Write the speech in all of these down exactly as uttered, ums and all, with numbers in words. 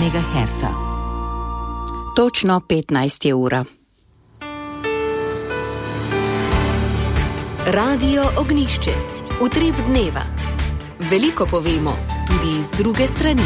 megaherca. Točno petnajst je ura. Radio Ognjišče. Utrip dneva. Veliko povemo, tudi iz druge strani.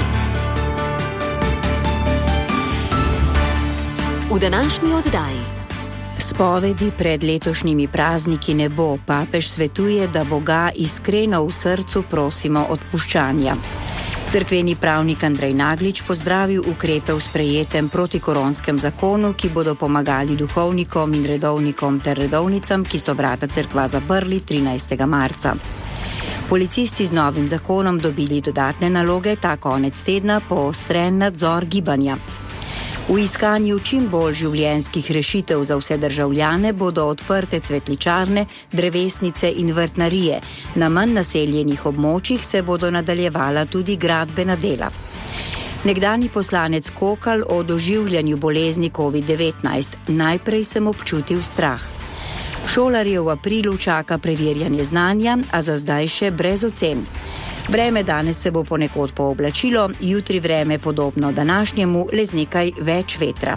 V današnji oddaji. Spovedi pred letošnjimi prazniki ne bo. Papež svetuje, da Boga iskreno v srcu prosimo odpuščanja. Cerkveni pravnik Andrej Naglič pozdravil ukrepe v sprejetem protikoronskem zakonu, ki bodo pomagali duhovnikom in redovnikom ter redovnicam, ki so vrata cerkva zaprli trinajstega marca. Policisti z novim zakonom dobili dodatne naloge, ta konec tedna poostren nadzor gibanja. V iskanju čim bolj življenjskih rešitev za vse državljane bodo odprte cvetličarne, drevesnice in vrtnarije. Na manj naseljenih območjih se bodo nadaljevala tudi gradbena dela. Nekdanji poslanec Kokal o doživljanju bolezni covid devetnajst. Najprej sem občutil strah. Šolarje v aprilu čaka preverjanje znanja, a za zdaj še brez ocen. Vreme danes se bo ponekod pooblačilo, jutri vreme podobno današnjemu, le z nekaj več vetra.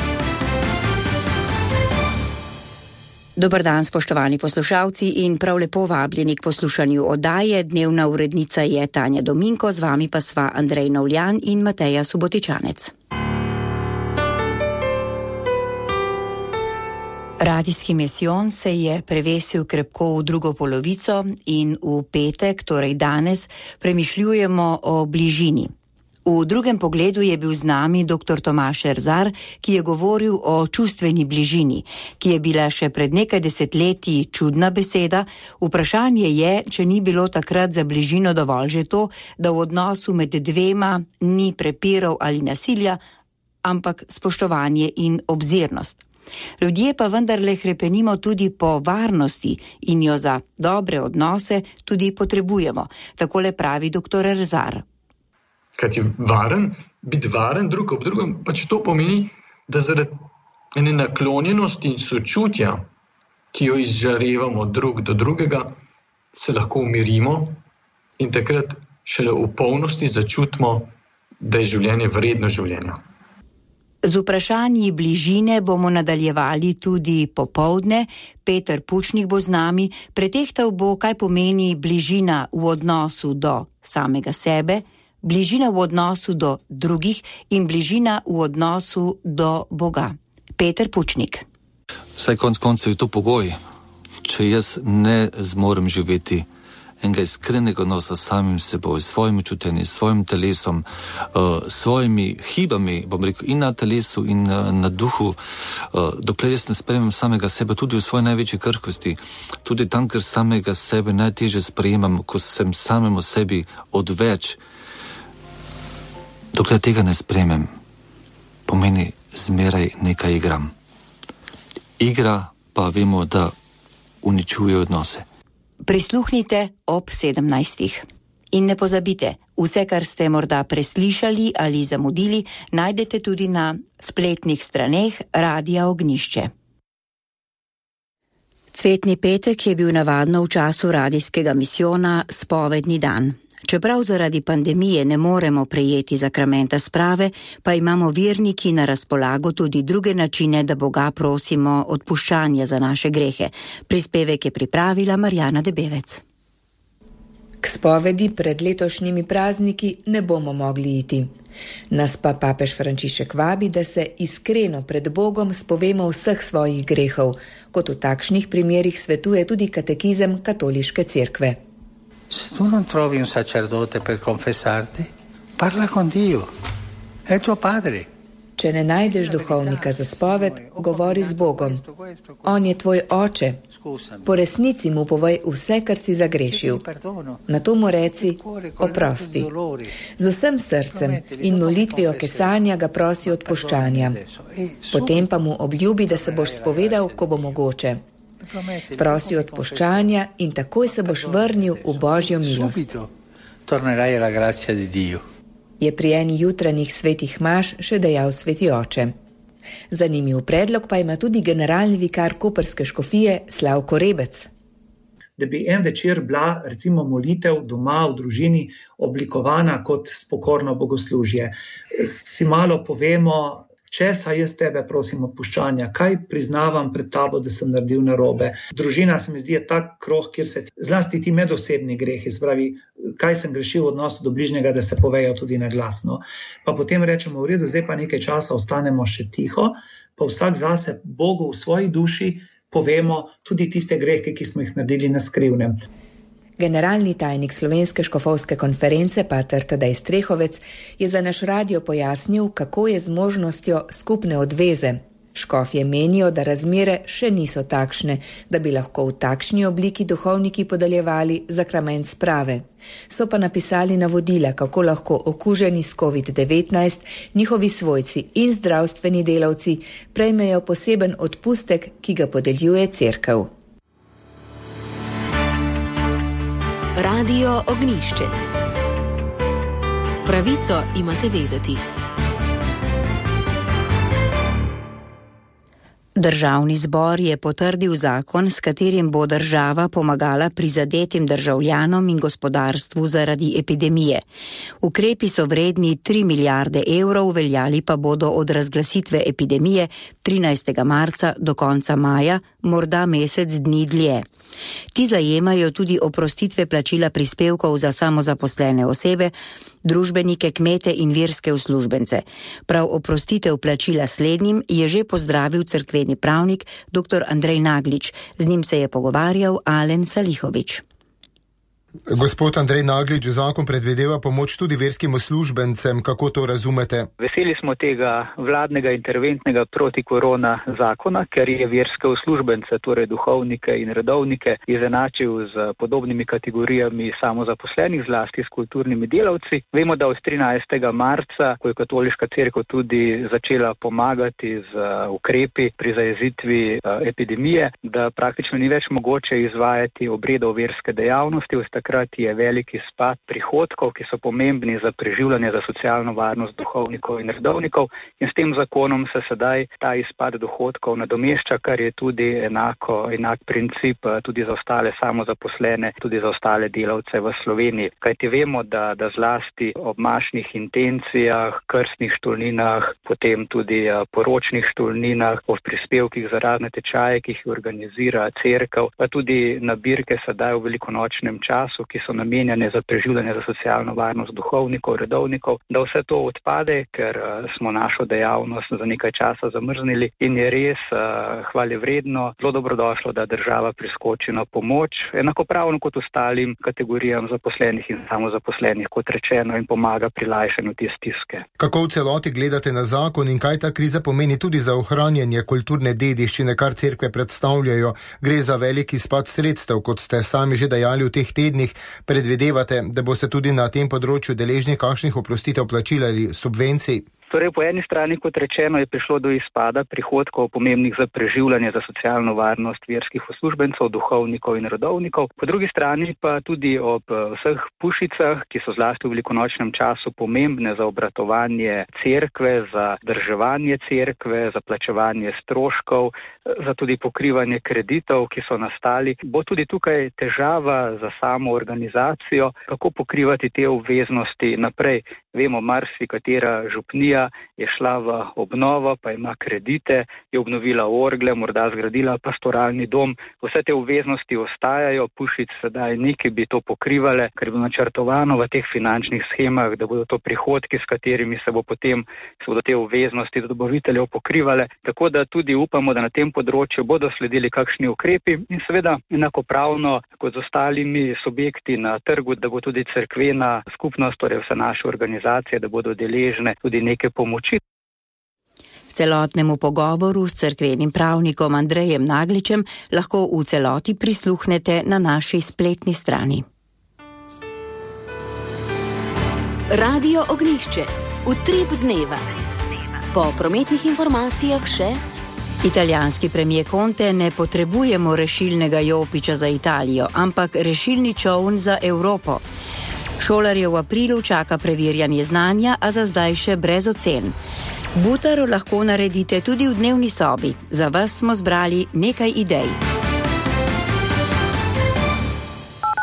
Dober dan, spoštovani poslušalci, in prav lepo vabljeni k poslušanju oddaje. Dnevna urednica je Tanja Dominko, z vami pa sva Andrej Novljan in Mateja Subotičanec. Radijski misijon se je prevesil krepko v drugo polovico in v petek, torej danes, premišljujemo o bližini. V drugem pogledu je bil z nami doktor Tomaž Erzar, ki je govoril o čustveni bližini, ki je bila še pred nekaj desetletji čudna beseda. Vprašanje je, če ni bilo takrat za bližino dovolj že to, da v odnosu med dvema ni prepirov ali nasilja, ampak spoštovanje in obzirnost. Ljudje pa vendarle hrepenimo tudi po varnosti in jo za dobre odnose tudi potrebujemo. Takole pravi doktor Erzar. Kad je varen, biti varen drug ob drugem, pač to pomeni, da zaradi ene naklonjenosti in sočutja, ki jo izžarevamo drug do drugega, se lahko umirimo in takrat šele v polnosti začutimo, da je življenje vredno življenja. Z vprašanji bližine bomo nadaljevali tudi popoldne. Peter Pučnik bo z nami. Pretehtal bo, kaj pomeni bližina v odnosu do samega sebe, bližina v odnosu do drugih in bližina v odnosu do Boga. Peter Pučnik. Saj konc koncev je to pogoj. Če jaz ne zmorem živeti enega iskrenega odnosa s samim seboj, s svojim čutenjem, s svojim telesom, uh, svojimi hibami, bom rekel, in na telesu, in uh, na duhu, uh, dokler jaz ne sprejemam samega sebe, tudi v svoji največji krhkosti, tudi tam, ker samega sebe najtežje sprejemam, ko sem samemu sebi odveč, dokler tega ne sprejemem, pomeni zmeraj nekaj igram. Igra pa vemo, da uničuje odnose. Prisluhnite ob sedemnajstih. In ne pozabite, vse, kar ste morda preslišali ali zamudili, najdete tudi na spletnih straneh Radia Ognjišče. Cvetni petek je bil navadno v času radijskega misijona spovedni dan. Čeprav zaradi pandemije ne moremo prejeti zakramenta sprave, pa imamo verniki na razpolago tudi druge načine, da Boga prosimo odpuščanja za naše grehe. Prispevek je pripravila Marjana Debevec. K spovedi pred letošnjimi prazniki ne bomo mogli iti. Nas pa papež Frančišek vabi, da se iskreno pred Bogom spovemo vseh svojih grehov, kot v takšnih primerih svetuje tudi katekizem katoliške cerkve. Se tu non trovi un sacerdote per confessarti, parla con Dio, è tuo padre. Če ne najdeš duhovnika za spoved, govori z Bogom. On je tvoj oče. Po resnici mu povej vse, kar si zagrešil. Nato mu reci, oprosti. Z vsem srcem in molitvijo kesanja ga prosi odpuščanja. Potem pa mu obljubi, da se boš spovedal, ko bo mogoče. Prosi odpuščanja in takoj se boš vrnil v Božjo milost. Je pri eni jutranjih svetih maš še dejal sveti oče. Zanimiv predlog pa ima tudi generalni vikar koprske škofije Slavko Rebec. da bi en večer bila recimo molitev doma v družini oblikovana kot spokorno bogoslužje. Si malo povemo, česa jaz tebe prosim odpuščanja, kaj priznavam pred tabo, da sem naredil narobe. Družina se mi zdi je tak krog, kjer se zlasti ti medosebni grehi, spravi, kaj sem grešil v odnosu do bližnjega, da se povejo tudi na glasno. Pa potem rečemo, v redu, zdaj pa nekaj časa ostanemo še tiho, pa vsak zase Bogu v svoji duši povemo tudi tiste grehe, ki smo jih naredili na skrivnem. Generalni tajnik Slovenske škofovske konference, pater Tadej Strehovec, je za naš radio pojasnil, kako je z možnostjo skupne odveze. Škofje menijo, da razmere še niso takšne, da bi lahko v takšni obliki duhovniki podeljevali zakrament sprave. So pa napisali navodila, kako lahko okuženi s covid devetnajst, njihovi svojci in zdravstveni delavci prejmejo poseben odpustek, ki ga podeljuje cerkev. Radio Ognjišče. Pravico imate vedeti. Državni zbor je potrdil zakon, s katerim bo država pomagala prizadetim državljanom in gospodarstvu zaradi epidemije. Ukrepi so vredni tri milijarde evrov, veljali pa bodo od razglasitve epidemije trinajstega marca do konca maja, morda mesec dni dlje. Ti zajemajo tudi oprostitve plačila prispevkov za samozaposlene osebe, družbenike, kmete in verske uslužbence. Prav oprostitev plačila slednjim je že pozdravil cerkveni pravnik dr. Andrej Naglič. Z njim se je pogovarjal Alen Salihovič. Gospod Andrej Naglič, zakon predvideva pomoč tudi verskim uslužbencem. Kako to razumete? Veseli smo tega vladnega interventnega protikorona zakona, ker je verske uslužbence, torej duhovnike in redovnike, izenačil z podobnimi kategorijami samozaposlenih, zlasti s kulturnimi delavci. Vemo, da od trinajstega marca, ko je katoliška cerkev tudi začela pomagati z ukrepi pri zajezitvi epidemije, da praktično ni več mogoče izvajati obredov verske dejavnosti. Takrat je veliki spad prihodkov, ki so pomembni za preživljanje, za socialno varnost duhovnikov in redovnikov, in s tem zakonom se sedaj ta izpad dohodkov nadomešča, kar je tudi enako, enak princip tudi za ostale samozaposlene, tudi za ostale delavce v Sloveniji. Kajti vemo, da, da zlasti ob mašnih intencijah, krstnih štolninah, potem tudi poročnih štolninah, ob prispevkih za razne tečaje, ki jih organizira cerkev, pa tudi nabirke sedaj v velikonočnem času, ki so namenjene za preživljanje, za socialno varnost duhovnikov, redovnikov, da vse to odpade, ker smo našo dejavnost za nekaj časa zamrznili in je res uh, hvalevredno, zelo dobrodošlo, da država priskoči na pomoč, enakopravno kot ostalim kategorijam zaposlenih in samozaposlenih, kot rečeno, in pomaga pri lajšanju te stiske. Kako v celoti gledate na zakon in kaj ta kriza pomeni tudi za ohranjanje kulturne dediščine, kar cerkve predstavljajo? Gre za veliki spad sredstev, kot ste sami že dejali v teh tednih. Predvidevate, da bo se tudi na tem področju deležni kakšnih oprostitev plačil ali subvencij? Torej, po eni strani, kot rečeno, je prišlo do izpada prihodkov pomembnih za preživljanje, za socialno varnost verskih uslužbencev, duhovnikov in redovnikov. Po drugi strani pa tudi ob vseh pušicah, ki so zlasti v velikonočnem času pomembne za obratovanje cerkve, za drževanje cerkve, za plačevanje stroškov, za tudi pokrivanje kreditov, ki so nastali, bo tudi tukaj težava za samo organizacijo, kako pokrivati te obveznosti naprej. Vemo, marsikatera župnija je šla v obnovo, pa ima kredite, je obnovila orgle, morda zgradila pastoralni dom. Vse te obveznosti ostajajo, pušic sedaj ni, ki bi to pokrivale, ker bo načrtovano v teh finančnih schemah, da bodo to prihodki, s katerimi se bo potem se bodo te obveznosti do dobaviteljev pokrivale. Tako da tudi upamo, da na tem področju bodo sledili kakšni ukrepi in seveda enakopravno kot z ostalimi subjekti na trgu, da bo tudi cerkvena skupnost, torej vse naše organizacije, da bodo deležne tudi neke pomoči. Celotnemu pogovoru s cerkvenim pravnikom Andrejem Nagličem lahko v celoti prisluhnete na naši spletni strani. Radio Ognjišče. Utrip dneva. Po prometnih informacijah še: Italijanski premijer Conte: ne potrebujemo rešilnega jopiča za Italijo, ampak rešilni čoln za Evropo. Šolarje v aprilu čaka preverjanje znanja, a za zdaj še brez ocen. Butaro lahko naredite tudi v dnevni sobi. Za vas smo zbrali nekaj idej.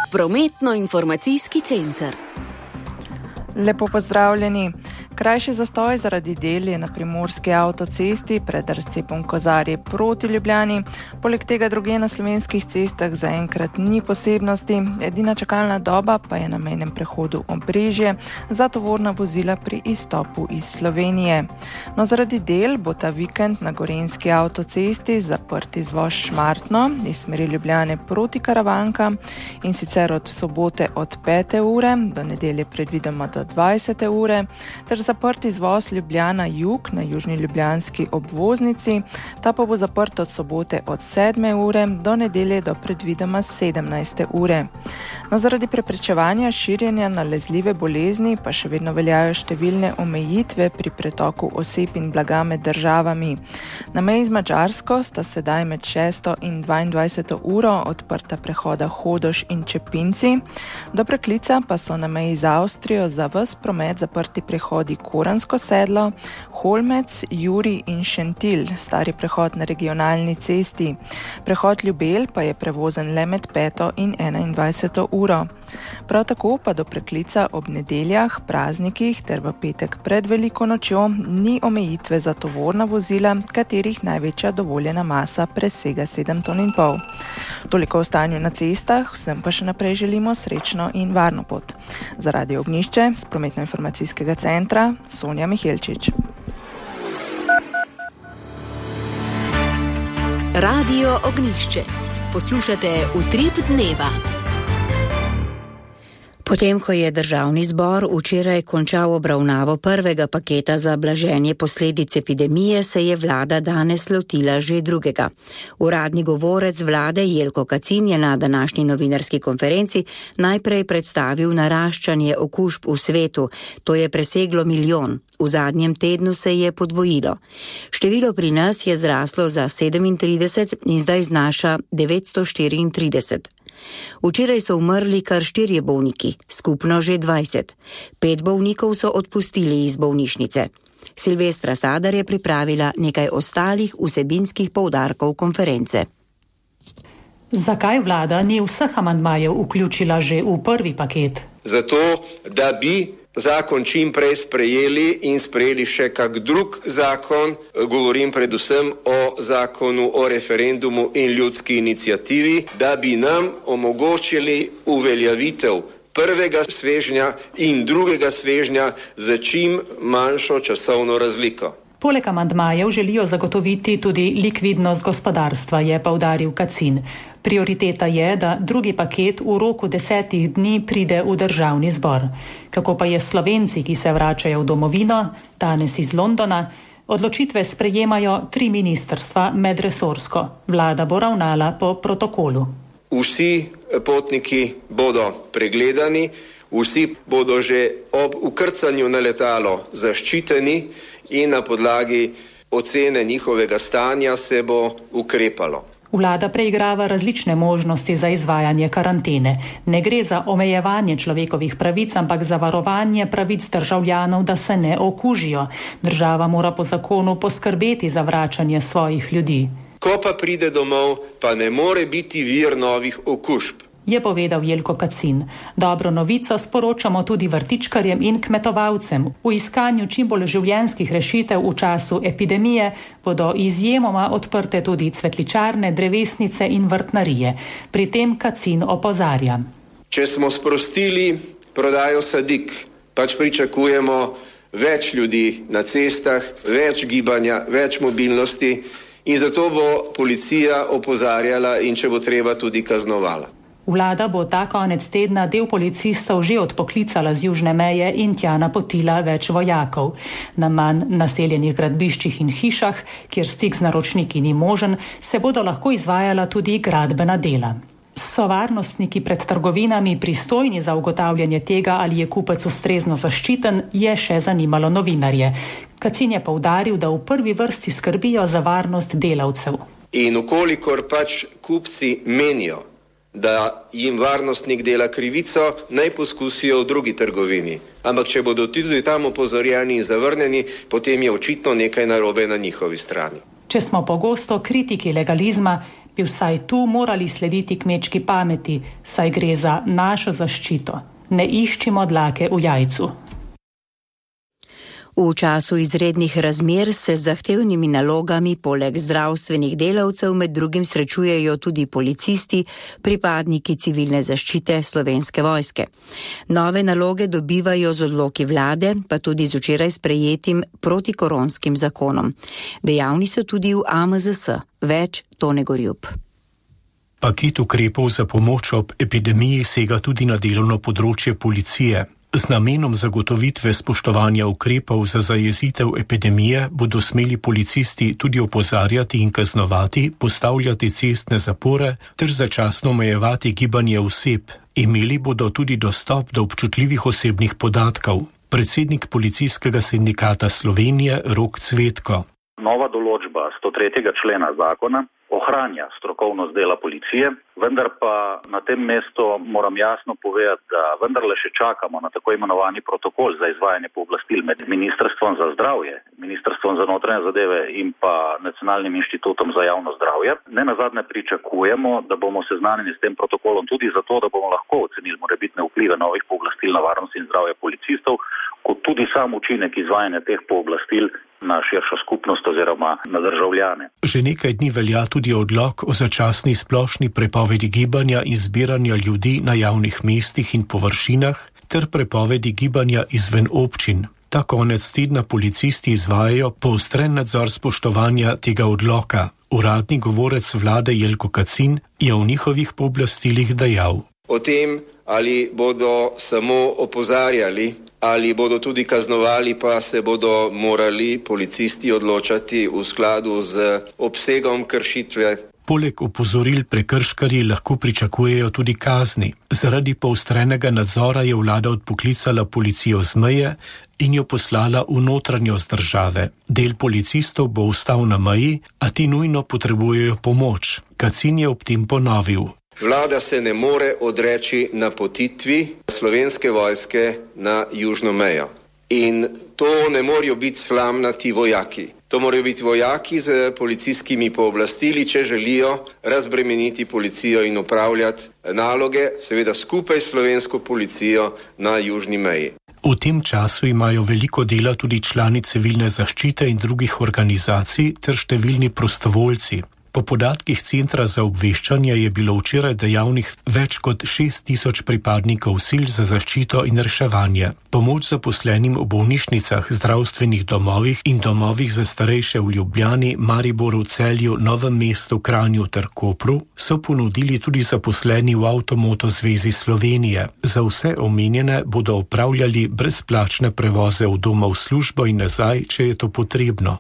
Prometno-informacijski center. Lepo pozdravljeni. Krajši zastoj zaradi del je na primorski avtocesti pred razcepom Kozarje proti Ljubljani. Poleg tega drugje na slovenskih cestah zaenkrat ni posebnosti. Edina čakalna doba pa je na mejnem prehodu Obrežje za tovorna vozila pri izstopu iz Slovenije. No, zaradi del bo ta vikend na gorenjski avtocesti zaprt izvoz Šmartno iz smeri Ljubljane proti Karavankam in sicer od sobote od pete ure do nedelje predvidoma do dvajsete ure, ter zaprt izvoz Ljubljana jug na južni ljubljanski obvoznici, ta pa bo zaprt od sobote od sedme ure do nedelje do predvidoma sedemnajste ure. No, zaradi preprečevanja širjenja nalezljive bolezni pa še vedno veljajo številne omejitve pri pretoku oseb in blaga med državami. Na meji z Madžarsko sta sedaj med šesto in dvaindvajseto uro odprta prehoda Hodoš in Čepinci, do preklica pa so na meji z Avstrijo za ves promet zaprti prehodi Koransko sedlo, Holmec, Juri in Šentil, stari prehod na regionalni cesti. Prehod Ljubelj pa je prevozen le med peto in enaindvajseto uro. Prav tako pa do preklica ob nedeljah, praznikih ter v petek pred veliko nočjo ni omejitve za tovorna vozila, katerih največja dovoljena masa presega sedem ton in pol. Toliko o stanju na cestah, vsem pa še naprej želimo srečno in varno pot. Za Radio Ognjišče z Prometno-informacijskega centra Sonja Mihelčič. Radio Ognjišče. Poslušate Utrip dneva. Potem, ko je državni zbor včeraj končal obravnavo prvega paketa za blaženje posledic epidemije, se je vlada danes lotila že drugega. Uradni govorec vlade Jelko Kacin je na današnji novinarski konferenci najprej predstavil naraščanje okužb v svetu, to je preseglo milijon. V zadnjem tednu se je podvojilo. Število pri nas je zraslo za sedemintrideset in zdaj znaša devetsto štiriintrideset. Včeraj so umrli kar štirje bolniki, skupno že dvajset. Pet bolnikov so odpustili iz bolnišnice. Silvestra Sadar je pripravila nekaj ostalih vsebinskih poudarkov konference. Zakaj vlada ni vseh amandmajev vključila že v prvi paket? Zato, da bi zakon čim prej sprejeli in sprejeli še kak drug zakon, govorim predvsem o zakonu o referendumu in ljudski iniciativi, da bi nam omogočili uveljavitev prvega svežnja in drugega svežnja za čim manjšo časovno razliko. Poleg amandmajev želijo zagotoviti tudi likvidnost gospodarstva, je poudaril Kacin. Prioriteta je, da drugi paket v roku desetih dni pride v državni zbor. Kako pa je s Slovenci, ki se vračajo v domovino, danes iz Londona, odločitve sprejemajo tri ministrstva medresorsko. Vlada bo ravnala po protokolu. Vsi potniki bodo pregledani, vsi bodo že ob ukrcanju na letalo zaščiteni in na podlagi ocene njihovega stanja se bo ukrepalo. Vlada preigrava različne možnosti za izvajanje karantene. Ne gre za omejevanje človekovih pravic, ampak za varovanje pravic državljanov, da se ne okužijo. Država mora po zakonu poskrbeti za vračanje svojih ljudi. Ko pa pride domov, pa ne more biti vir novih okužb, je povedal Jelko Kacin. Dobro novico sporočamo tudi vrtičkarjem in kmetovalcem. V iskanju čim bolj življenjskih rešitev v času epidemije bodo izjemoma odprte tudi cvetličarne, drevesnice in vrtnarije. Pri tem Kacin opozarja. Če smo sprostili prodajo sadik, pač pričakujemo več ljudi na cestah, več gibanja, več mobilnosti in zato bo policija opozarjala in če bo treba tudi kaznovala. Vlada bo ta konec tedna del policistov že odpoklicala z južne meje in tja napotila več vojakov. Na manj naseljenih gradbiščih in hišah, kjer stik z naročniki ni možen, se bodo lahko izvajala tudi gradbena dela. So varnostniki pred trgovinami pristojni za ugotavljanje tega, ali je kupec ustrezno zaščiten, je še zanimalo novinarje. Kacin je poudaril, da v prvi vrsti skrbijo za varnost delavcev. In ukolikor pač kupci menijo, da jim varnostnik dela krivico, naj poskusijo v drugi trgovini. Ampak če bodo tudi tam opozorjeni in zavrnjeni, potem je očitno nekaj narobe na njihovi strani. Če smo pogosto kritiki legalizma, bi vsaj tu morali slediti kmečki pameti, saj gre za našo zaščito. Ne iščimo dlake v jajcu. V času izrednih razmer se z zahtevnimi nalogami poleg zdravstvenih delavcev med drugim srečujejo tudi policisti, pripadniki civilne zaščite Slovenske vojske. Nove naloge dobivajo z odloki vlade, pa tudi z včeraj sprejetim protikoronskim zakonom. Dejavni so tudi v A M Z S. Več Tone Gorjup. Paket ukrepov za pomoč ob epidemiji sega tudi na delovno področje policije. Z namenom zagotovitve spoštovanja ukrepov za zajezitev epidemije bodo smeli policisti tudi opozarjati in kaznovati, postavljati cestne zapore ter začasno omejevati gibanje oseb. Imeli bodo tudi dostop do občutljivih osebnih podatkov. Predsednik Policijskega sindikata Slovenije Rok Cvetko. Nova določba sto tretjega člena zakona ohranja strokovnost dela policije, vendar pa na tem mestu moram jasno povedati, da vendarle še čakamo na tako imenovani protokol za izvajanje pooblastil med Ministrstvom za zdravje, Ministrstvom za notranje zadeve in pa Nacionalnim inštitutom za javno zdravje. Ne nazadnje pričakujemo, da bomo seznanjeni s tem protokolom tudi zato, da bomo lahko ocenili morebitne vplive novih pooblastil na varnost in zdravje policistov, kot tudi sam učinek izvajanja teh pooblastil na širšo skupnost oziroma na državljane. Že nekaj dni velja tudi odlok o začasni splošni prepovedi gibanja in zbiranja ljudi na javnih mestih in površinah ter prepovedi gibanja izven občin. Ta konec tedna policisti izvajajo poostren nadzor spoštovanja tega odloka. Uradni govorec vlade Jelko Kacin je v njihovih pooblastilih dejal. O tem, ali bodo samo opozarjali, ali bodo tudi kaznovali, pa se bodo morali policisti odločati v skladu z obsegom kršitve. Poleg opozoril prekrškarji lahko pričakujejo tudi kazni. Zaradi poostrenega nadzora je vlada odpoklicala policijo z meje in jo poslala v notranjost države. Del policistov bo ostal na meji, a ti nujno potrebujejo pomoč. Kacin je ob tem ponovil. Vlada se ne more odreči napotitvi Slovenske vojske na južno mejo. In to ne morajo biti slamnati vojaki. To morajo biti vojaki z policijskimi pooblastili, če želijo razbremeniti policijo in upravljati naloge, seveda skupaj s slovensko policijo na južni meji. V tem času imajo veliko dela tudi člani civilne zaščite in drugih organizacij ter številni prostovoljci. Po podatkih Centra za obveščanje je bilo včeraj dejavnih več kot šest tisoč pripadnikov sil za zaščito in reševanje. Pomoč zaposlenim v bolnišnicah, zdravstvenih domovih in domovih za starejše v Ljubljani, Mariboru, Celju, Novem mestu, Kranju ter Kopru so ponudili tudi zaposleni v Avtomoto zvezi Slovenije. Za vse omenjene bodo opravljali brezplačne prevoze v domov službo in nazaj, če je to potrebno.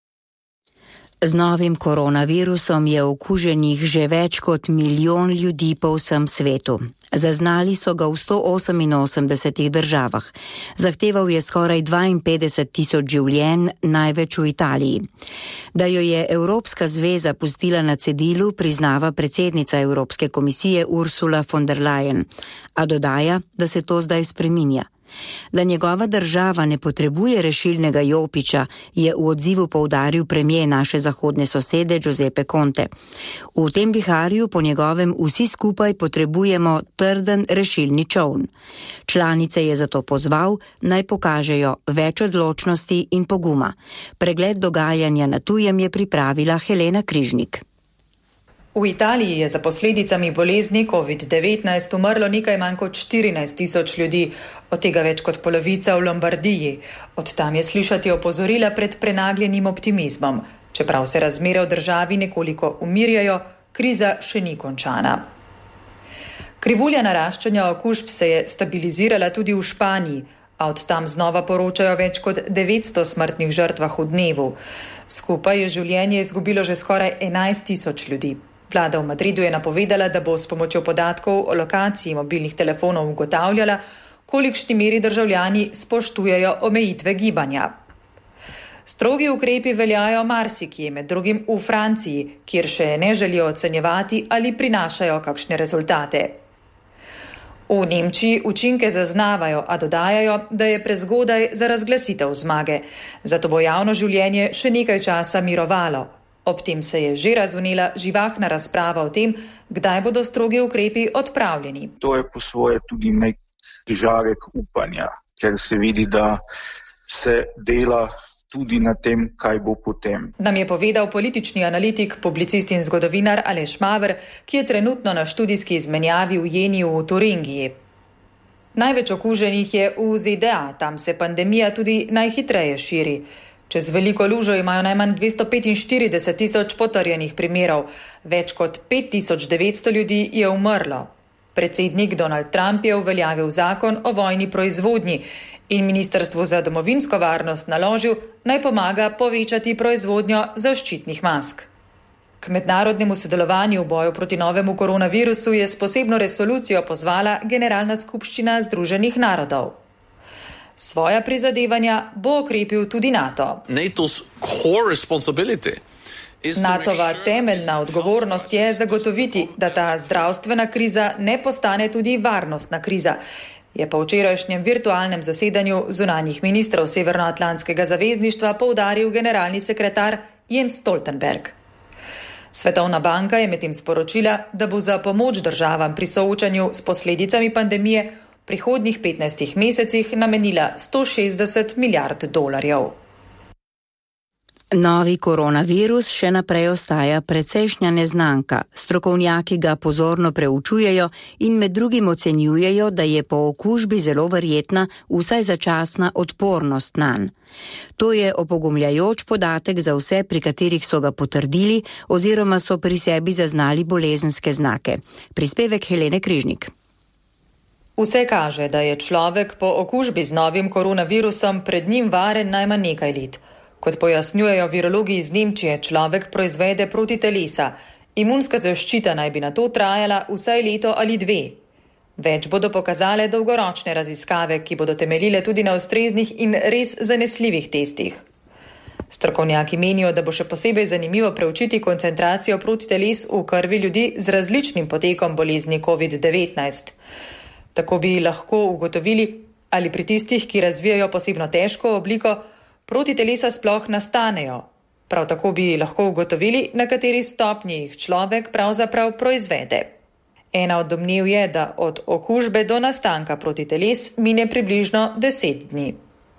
Z novim koronavirusom je okuženih že več kot milijon ljudi po vsem svetu. Zaznali so ga v sto oseminosemdesetih državah. Zahteval je skoraj dvainpetdeset tisoč življenj, največ v Italiji. Da jo je Evropska zveza pustila na cedilu, priznava predsednica Evropske komisije Ursula von der Leyen, a dodaja, da se to zdaj spreminja. Da njegova država ne potrebuje rešilnega jopiča, je v odzivu poudaril premier naše zahodne sosede Giuseppe Conte. V tem viharju po njegovem vsi skupaj potrebujemo trden rešilni čoln. Članice je zato pozval, naj pokažejo več odločnosti in poguma. Pregled dogajanja na tujem je pripravila Helena Križnik. V Italiji je za posledicami bolezni covid devetnajst umrlo nekaj manj kot štirinajst tisoč ljudi, od tega več kot polovica v Lombardiji. Od tam je slišati opozorila pred prenagljenim optimizmom. Čeprav se razmere v državi nekoliko umirjajo, kriza še ni končana. Krivulja naraščanja okužb se je stabilizirala tudi v Španiji, a od tam znova poročajo več kot devetsto smrtnih žrtvah v dnevu. Skupaj je življenje izgubilo že skoraj enajst tisoč ljudi. Vlada v Madridu je napovedala, da bo s pomočjo podatkov o lokaciji mobilnih telefonov ugotavljala, kolikšni meri državljani spoštujejo omejitve gibanja. Strogi ukrepi veljajo marsikje, med drugim v Franciji, kjer še ne želijo ocenjevati ali prinašajo kakšne rezultate. V Nemčiji učinke zaznavajo, a dodajajo, da je prezgodaj za razglasitev zmage. Zato bo javno življenje še nekaj časa mirovalo. Ob tem se je že razvnela živahna razprava o tem, kdaj bodo strogi ukrepi odpravljeni. To je po svoje tudi nek žarek upanja, ker se vidi, da se dela tudi na tem, kaj bo potem. Nam je povedal politični analitik, publicist in zgodovinar Aleš Maver, ki je trenutno na študijski izmenjavi v Jeniju v Turingiji. Največ okuženih je v Z D A, tam se pandemija tudi najhitreje širi. Čez veliko lužo imajo najmanj dvesto petinštirideset tisoč potrjenih primerov, več kot pet tisoč devetsto ljudi je umrlo. Predsednik Donald Trump je uveljavil zakon o vojni proizvodnji in Ministrstvu za domovinsko varnost naložil, naj pomaga povečati proizvodnjo zaščitnih mask. K mednarodnemu sodelovanju v boju proti novemu koronavirusu je s posebno resolucijo pozvala Generalna skupščina Združenih narodov. Svoja prizadevanja bo okrepil tudi NATO. NATO's core responsibility NATOva temeljna odgovornost je zagotoviti, da ta zdravstvena kriza ne postane tudi varnostna kriza, je po včerajšnjem virtualnem zasedanju zunanjih ministrov Severnoatlantskega zavezništva poudaril generalni sekretar Jens Stoltenberg. Svetovna banka je medtem sporočila, da bo za pomoč državam pri soočanju s posledicami pandemije v prihodnjih petnajstih mesecih namenila sto šestdeset milijard dolarjev. Novi koronavirus še naprej ostaja precejšnja neznanka. Strokovnjaki ga pozorno preučujejo in med drugim ocenjujejo, da je po okužbi zelo verjetna vsaj začasna odpornost nanj. To je opogumljajoč podatek za vse, pri katerih so ga potrdili oziroma so pri sebi zaznali bolezenske znake. Prispevek Helene Križnik. Vse kaže, da je človek po okužbi z novim koronavirusom pred njim varen najmanj nekaj let. Kot pojasnjujejo virologi iz Nemčije, človek proizvede protitelesa. Imunska zaščita naj bi na to trajala vsaj leto ali dve. Več bodo pokazale dolgoročne raziskave, ki bodo temeljile tudi na ustreznih in res zanesljivih testih. Strokovnjaki menijo, da bo še posebej zanimivo preučiti koncentracijo protiteles v krvi ljudi z različnim potekom bolezni covid devetnajst. Tako bi lahko ugotovili, ali pri tistih, ki razvijajo posebno težko obliko, protitelesa sploh nastanejo. Prav tako bi lahko ugotovili, na kateri stopnji jih človek pravzaprav proizvede. Ena od domnev je, da od okužbe do nastanka protiteles mine približno deset dni.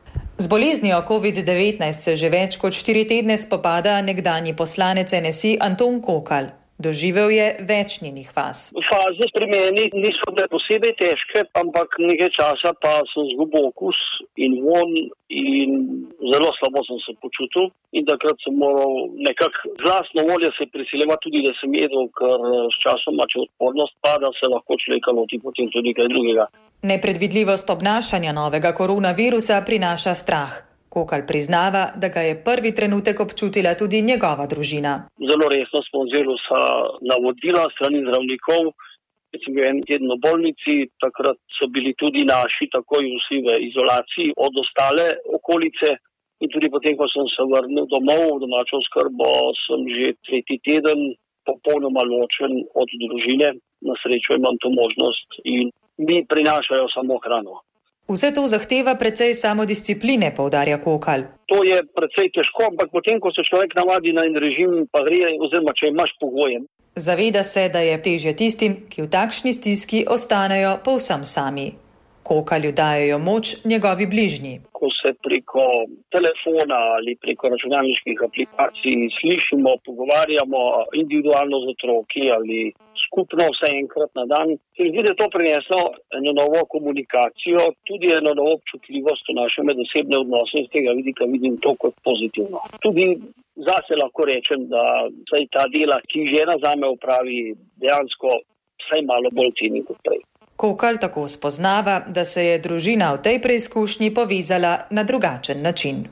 Z boleznijo covid devetnajst se že več kot štiri tedne spopada nekdanji poslanec N S I Anton Kokalj. Doživel je več njenih faz. Faze pri meni niso bile posebej težke, ampak nekaj časa pa sem izgubil okus in von in zelo slabo sem se počutil. In takrat sem moral nekako z lastno voljo se prisiljevati tudi, da sem jedel, ker s časom, če odpornost pada, se lahko človeka loti potem tudi kaj drugega. Nepredvidljivost obnašanja novega koronavirusa prinaša strah. Kokalj priznava, da ga je prvi trenutek občutila tudi njegova družina. Zelo resno smo vzeli vsa navodila strani zdravnikov. Sem bil en teden v bolnici, takrat so bili tudi naši takoj vsi v izolaciji od ostale okolice. In tudi potem, ko sem se vrnil domov v domačo oskrbo, sem že tretji teden popolnoma ločen od družine. Na srečo imam to možnost in mi prinašajo samo hrano. Vse to zahteva precej samodiscipline, poudarja Kokalj. To je precej težko, ampak potem, ko se človek navadi na en režim, pa gre, oziroma če imaš pogoje. Zaveda se, da je težje tistim, ki v takšni stiski ostanejo povsem sami. Kokalju dajejo moč njegovi bližnji. Ko se preko telefona ali preko računalniških aplikacij slišimo, pogovarjamo individualno z otroki ali skupno vse enkrat na dan, se mi zdi, da je to prineslo eno novo komunikacijo, tudi eno novo občutljivost v naše medosebne odnose, iz tega vidika vidim to kot pozitivno. Tudi zase lahko rečem, da vsaj ta dela, ki žena zame opravi, dejansko vsaj malo bolj ceni kot prej. Kokalj tako spoznava, da se je družina v tej preizkušnji povezala na drugačen način.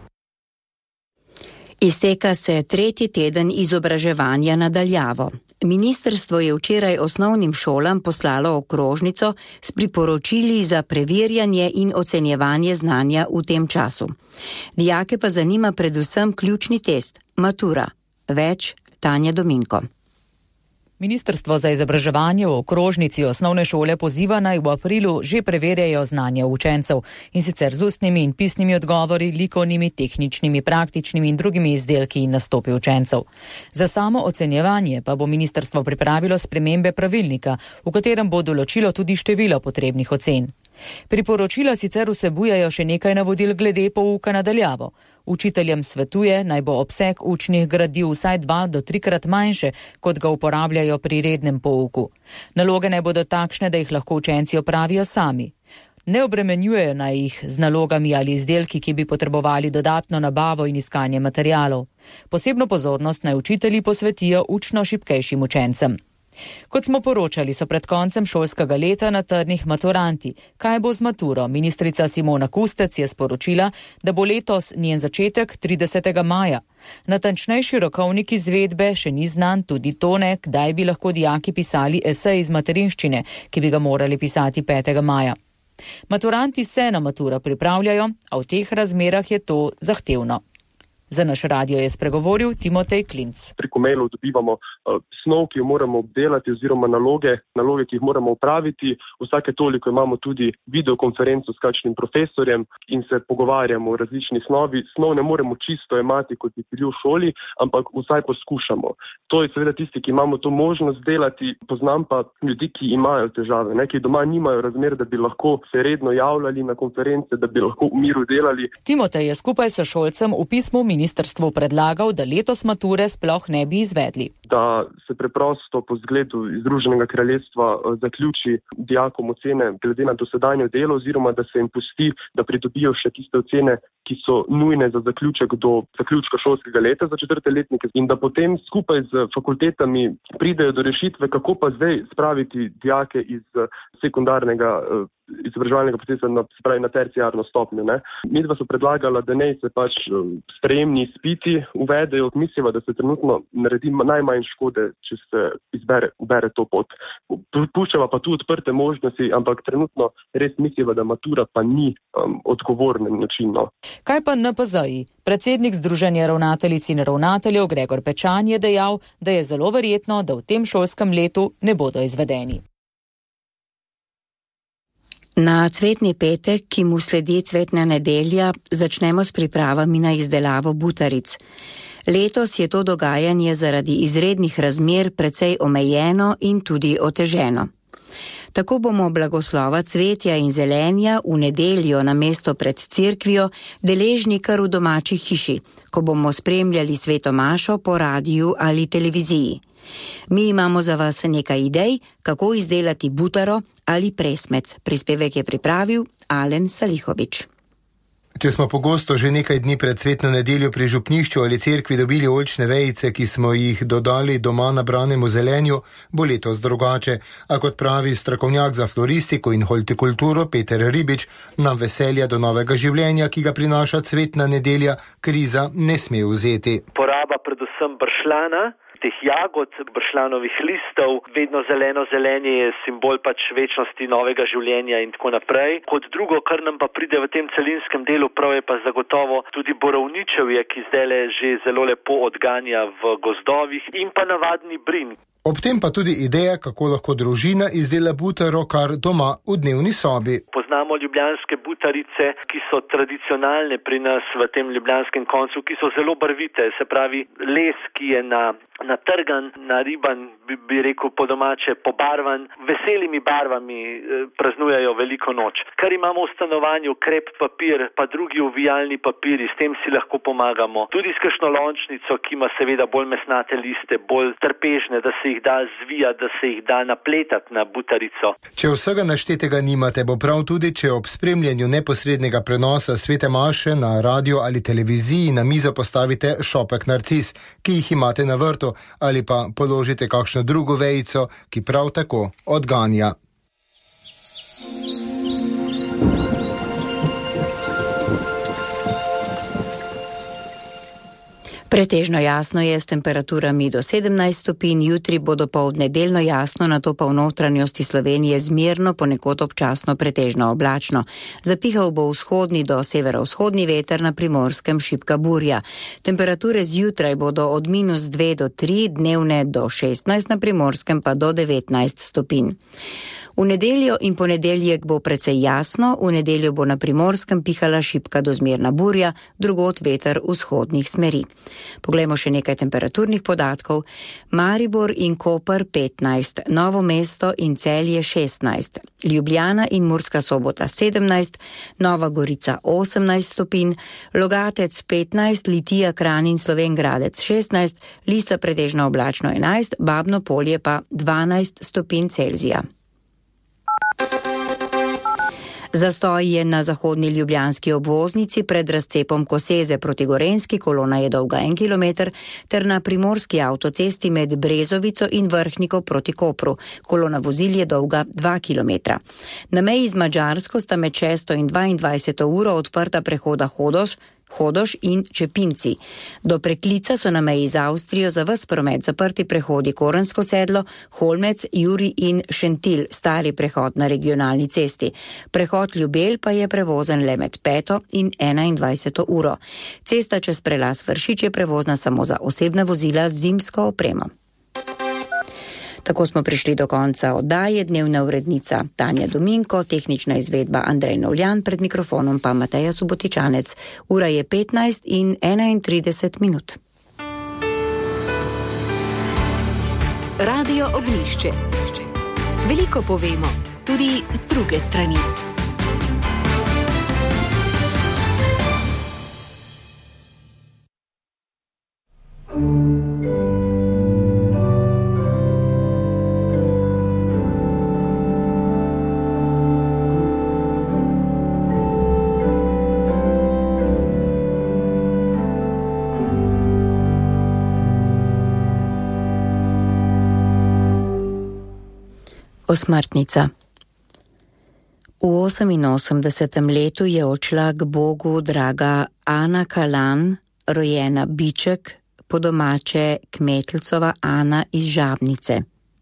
Izteka se tretji teden izobraževanja na daljavo. Ministrstvo je včeraj osnovnim šolam poslalo okrožnico s priporočili za preverjanje in ocenjevanje znanja v tem času. Dijake pa zanima predvsem ključni test, matura. Več Tanja Dominko. Ministrstvo za izobraževanje v okrožnici osnovne šole poziva naj v aprilu že preverjajo znanje učencev in sicer z ustnimi in pisnimi odgovori, likovnimi, tehničnimi, praktičnimi in drugimi izdelki in nastopi učencev. Za samo ocenjevanje pa bo ministrstvo pripravilo spremembe pravilnika, v katerem bo določilo tudi število potrebnih ocen. Priporočila sicer vsebujajo še nekaj navodil glede pouka nadaljavo. Učiteljem svetuje, naj bo obseg učnih gradiv vsaj dva do trikrat manjše, kot ga uporabljajo pri rednem pouku. Naloge naj bodo takšne, da jih lahko učenci opravijo sami. Ne obremenjujejo naj jih z nalogami ali izdelki, ki bi potrebovali dodatno nabavo in iskanje materialov. Posebno pozornost naj učitelji posvetijo učno šibkejšim učencem. Kot smo poročali, so pred koncem šolskega leta na trnih maturanti. Kaj bo z maturo? Ministrica Simona Kustec je sporočila, da bo letos njen začetek tridesetega maja. Natančnejši rokovnik izvedbe še ni znan, tudi to ne, kdaj bi lahko dijaki pisali esej iz materinščine, ki bi ga morali pisati petega maja. Maturanti se na maturo pripravljajo, a v teh razmerah je to zahtevno. Za naš radio je spregovoril Timotej Klinc. Preko mailov dobivamo uh, snov, ki jo moramo obdelati oziroma naloge, naloge, ki jih moramo upraviti. Vsake toliko imamo tudi videokonferenco s kakšnim profesorjem in se pogovarjamo o različni snovi. Snov ne moremo čisto imati, kot bi bili v šoli, ampak vsaj poskušamo. To je seveda tisti, ki imamo to možnost delati. Poznam pa ljudi, ki imajo težave, ne, ki doma nimajo razmer, da bi lahko se redno javljali na konference, da bi lahko v miru delali. Timotej je skupaj s šolcem v pismu ministrstvu predlagal, da letos mature sploh ne bi izvedli. Da se preprosto po zgledu iz Združenega kraljestva zaključi dijakom ocene glede na dosedanje delo oziroma da se jim pusti, da pridobijo še tiste ocene, ki so nujne za zaključek do zaključka šolskega leta za četrte letnike in da potem skupaj z fakultetami pridejo do rešitve, kako pa zdaj spraviti dijake iz sekundarnega izobraževalnega procesa na, spravi, na terciarno stopnjo. Ne. Midva so predlagala, da ne se pač sprejemni izpiti uvedejo. Misliva, da se trenutno naredi najmanj škode, če se izbere, ubere to pot. Puščava pa tu odprte možnosti, ampak trenutno res misliva, da matura pa ni um, odgovoren način. No. Kaj pa N P Z-ji? Predsednik Združenja ravnateljic in ravnateljev Gregor Pečan je dejal, da je zelo verjetno, da v tem šolskem letu ne bodo izvedeni. Na cvetni petek, ki mu sledi cvetna nedelja, začnemo s pripravami na izdelavo butaric. Letos je to dogajanje zaradi izrednih razmer precej omejeno in tudi oteženo. Tako bomo blagoslova cvetja in zelenja v nedeljo na mesto pred cerkvijo deležni kar v domači hiši, ko bomo spremljali sveto mašo po radiju ali televiziji. Mi imamo za vas nekaj idej, kako izdelati butaro ali presmec. Prispevek je pripravil Alen Salihovič. Če smo pogosto že nekaj dni pred cvetno nedeljo pri župnišču ali cerkvi dobili oljčne vejice, ki smo jih dodali doma nabranemu zelenju, bo letos drugače. A kot pravi strokovnjak za floristiko in hortikulturo Peter Ribič, nam veselja do novega življenja, ki ga prinaša cvetna nedelja, kriza ne sme vzeti. Poraba predvsem bršljana, teh jagod, bršljanovih listov, vedno zeleno zelenje je simbol pač večnosti novega življenja in tako naprej. Kot drugo, kar nam pa pride v tem celinskem delu, prav je pa zagotovo tudi borovničevje, ki zdajle že zelo lepo odganja v gozdovih in pa navadni brin. Ob tem pa tudi ideja, kako lahko družina izdela butaro kar doma v dnevni sobi. Poznamo ljubljanske butarice, ki so tradicionalne pri nas v tem ljubljanskem koncu, ki so zelo barvite, se pravi les, ki je na, natrgan, nariban, bi, bi rekel po domače, pobarvan, veselimi barvami eh, praznujejo veliko noč. Kar imamo v stanovanju, krep papir, pa drugi uvijalni papiri, s tem si lahko pomagamo. Tudi s kakšno lončnico, ki ima seveda bolj mesnate liste, bolj trpežne, da se jih da zvijati, da se jih da napletati na butarico. Če vsega naštetega nimate, bo prav tudi, če ob spremljanju neposrednega prenosa svete maše na radio ali televiziji na mizo postavite šopek narcis, ki jih imate na vrtu, ali pa položite kakšno drugo vejico, ki prav tako odganja. Pretežno jasno je s temperaturami do sedemnajst stopinj, jutri bo dopoldne delno jasno, nato pa v notranjosti Slovenije zmerno, ponekod občasno pretežno oblačno. Zapihal bo vzhodni do severovzhodni veter, na Primorskem šibka burja. Temperature zjutraj bodo od minus dve do tri, dnevne do šestnajst, na Primorskem pa do devetnajst stopinj. V nedeljo in ponedeljek bo precej jasno, v nedeljo bo na Primorskem pihala šibka do zmerna burja, drugod veter vzhodnih smeri. Poglejmo še nekaj temperaturnih podatkov. Maribor in Koper petnajst, Novo mesto in Celje šestnajst, Ljubljana in Murska Sobota sedemnajst, Nova Gorica osemnajst stopinj, Logatec petnajst, Litija, Kranj in Slovenj Gradec šestnajst, Lisa pretežno oblačno enajst, Babno Polje pa dvanajst stopinj Celzija. Zastoj je na zahodni ljubljanski obvoznici pred razcepom Koseze proti Gorenjski, kolona je dolga en kilometer, ter na primorski avtocesti med Brezovico in Vrhniko proti Kopru. Kolona vozil je dolga dva kilometra. Na meji z Madžarsko sta med šesto in dvaindvajseto uro odprta prehoda Hodoš, Hodoš in Čepinci. Do preklica so na meji z Avstrijo za ves promet zaprti prehodi Korensko sedlo, Holmec, Juri in Šentil, stari prehod na regionalni cesti. Prehod Ljubelj pa je prevozen le med peto in enaindvajseto uro. Cesta čez prelaz Vršič je prevozna samo za osebna vozila z zimsko opremo. Tako smo prišli do konca oddaje. Dnevna urednica Tanja Dominko, tehnična izvedba Andrej Novljan, pred mikrofonom pa Mateja Subotičanec. Ura je petnajst in enaintrideset minut. Radio Ognjišče. Veliko povemo, tudi z druge strani. Osmrtnica. V oseminosemdesetem letu je odšla k Bogu draga Ana Kalan, rojena Biček, po domače Kmetlcova Ana iz Žabnice.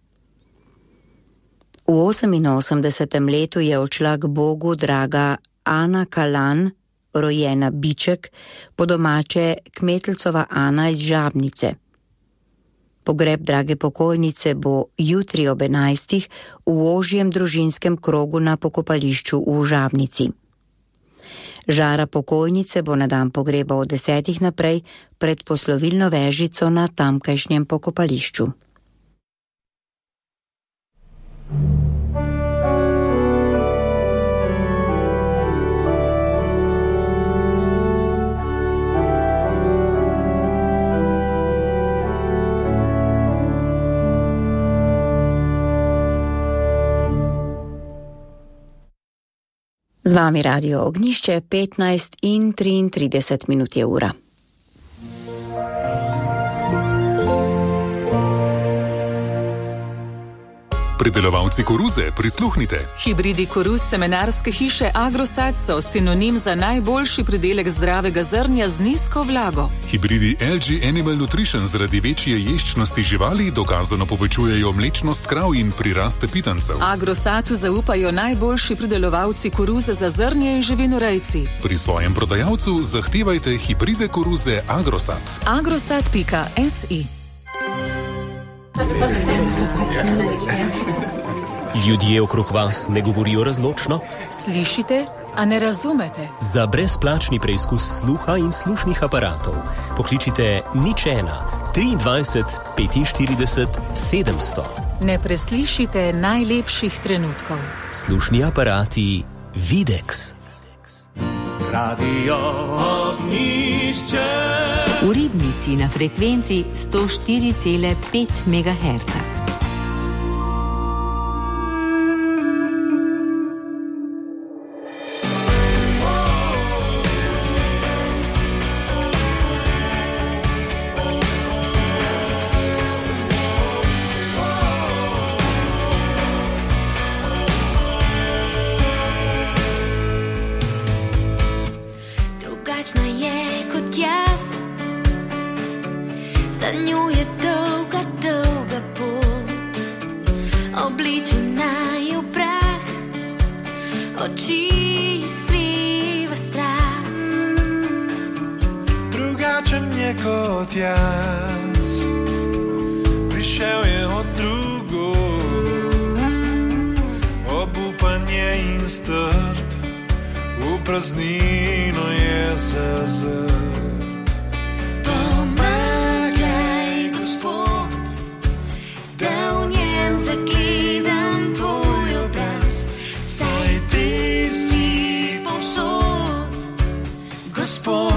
V oseminosemdesetem letu je odšla k Bogu draga Ana Kalan, rojena Biček, po domače Kmetlcova Ana iz Žabnice. Pogreb drage pokojnice bo jutri ob enajstih v ožjem družinskem krogu na pokopališču v Žabnici. Žara pokojnice bo na dan pogreba od desetih naprej pred poslovilno vežico na tamkajšnjem pokopališču. Z vami Radio Ognjišče, petnajst in triintrideset minut je ura. Pridelovalci koruze, prisluhnite. Hibridi koruz semenarske hiše Agrosat so sinonim za najboljši pridelek zdravega zrnja z nizko vlago. Hibridi L G Animal Nutrition zaradi večje ješčnosti živali dokazano povečujejo mlečnost krav in priraste pitancev. Agrosatu zaupajo najboljši pridelovalci koruze za zrnje in živinorejci. Pri svojem prodajalcu zahtevajte hibride koruze Agrosat. agrosat pika si. Ljudje okrog vas ne govorijo razločno? Slišite, a ne razumete? Za brezplačni preizkus sluha in slušnih aparatov pokličite nič ena, triindvajset, petinštirideset, sedemsto. Ne preslišite najlepših trenutkov. Slušni aparati Videx. Radio Ognjišče. V Ribnici na frekvenci sto štiri cela pet megaherca. njo je dolga, dolga pot, obličena je v prah, oči skriva strah. Drugačen je kot jaz, prišel je od drugod, obupanje in strd, v praznino je zazrt. Pomagaj, Gospod, da v njem zagledam tvoj obraz, saj ti si povsod, Gospod.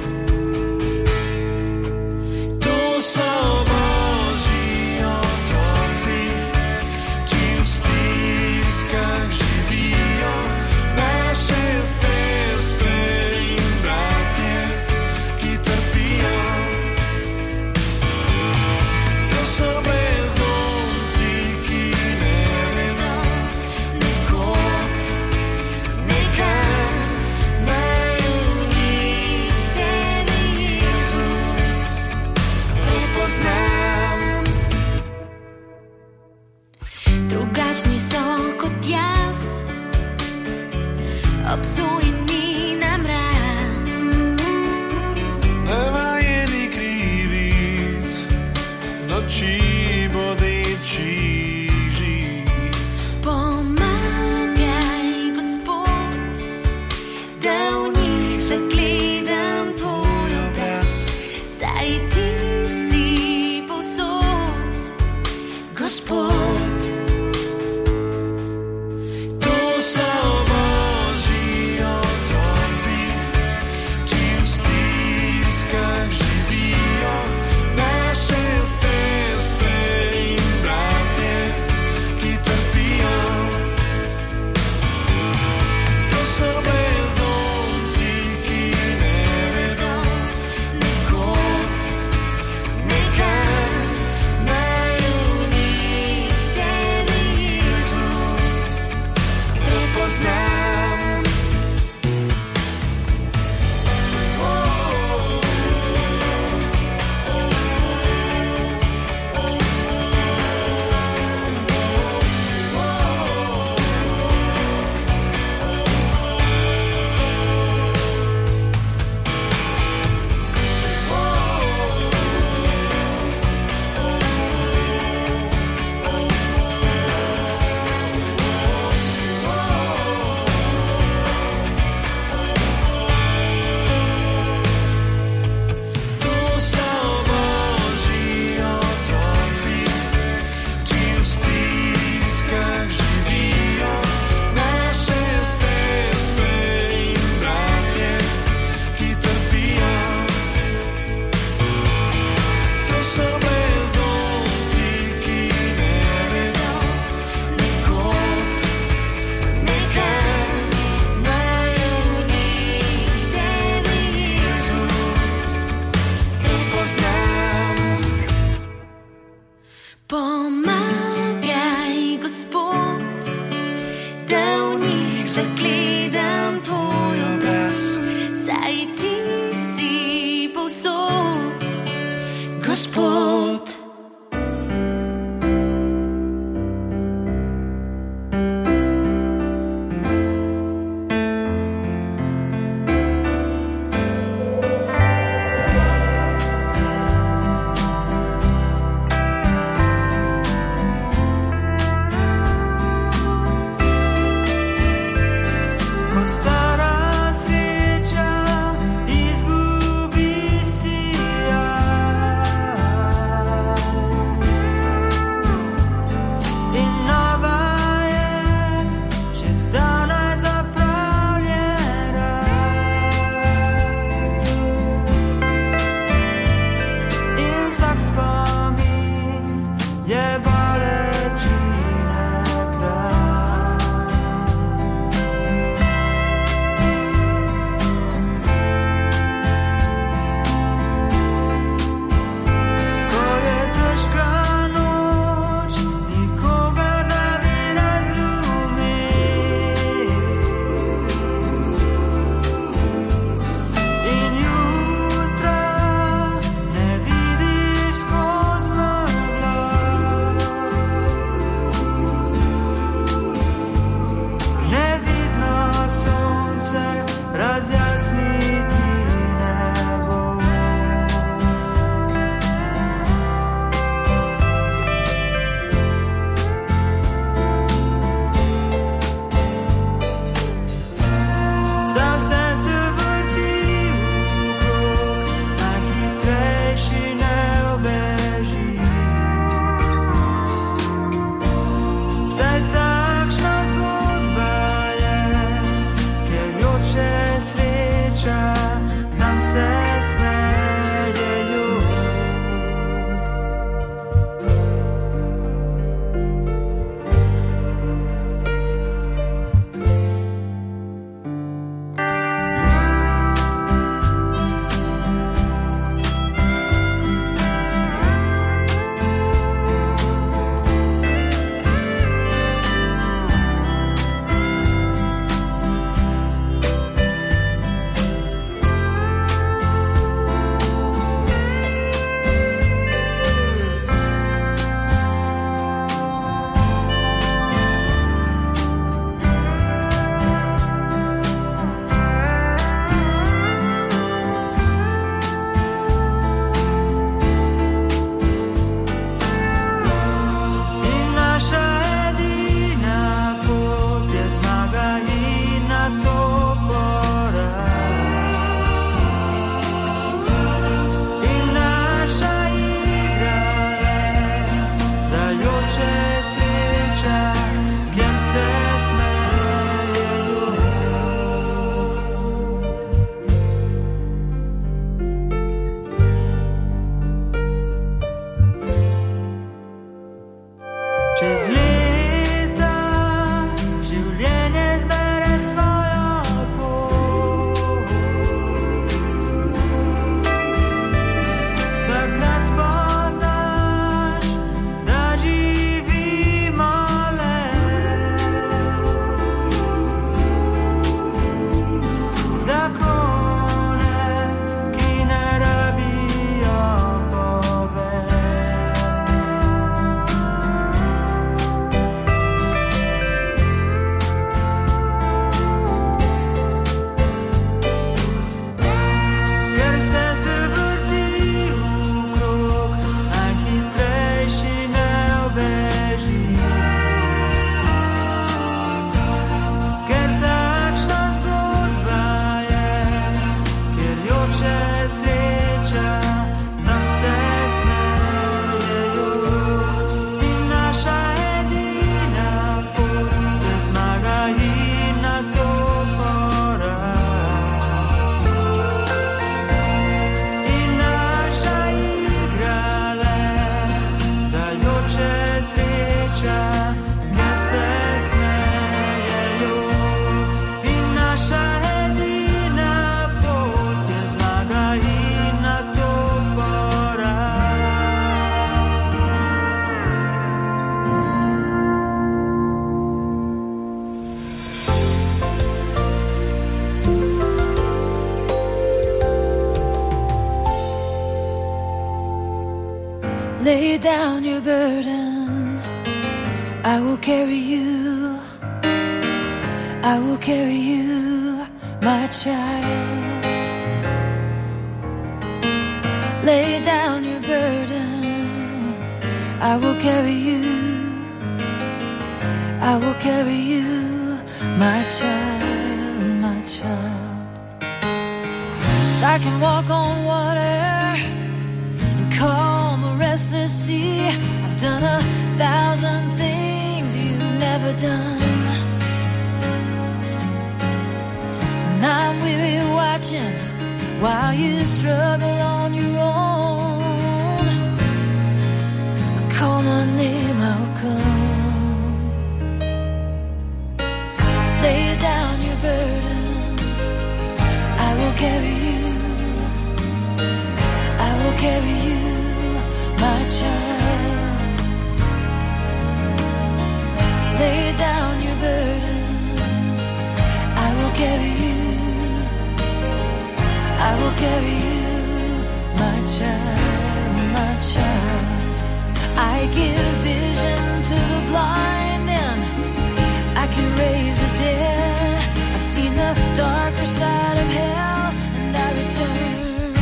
Drugačni so kot jaz, obsojeni na mraz, navajeni krivic, noči bodečih žic. Pomagaj, Gospod, da v njih zagledam tvoj obraz, saj ti si povsod, Gospod. Lay down your burden, I will carry you, I will carry you, my child. Lay down your burden, I will carry you, I will carry you, my child, my child. I can walk on water and calm a restless sea. I've done a thousand things you've never done, and I'm weary watching while you struggle on your own. I call my name, I'll come. Lay down your burden, I will carry you, I will carry you, my child. Lay down your burden, I will carry you, I will carry you, my child, my child. I give vision to the blind and I can raise the dead. I've seen the darker side of hell and I returned.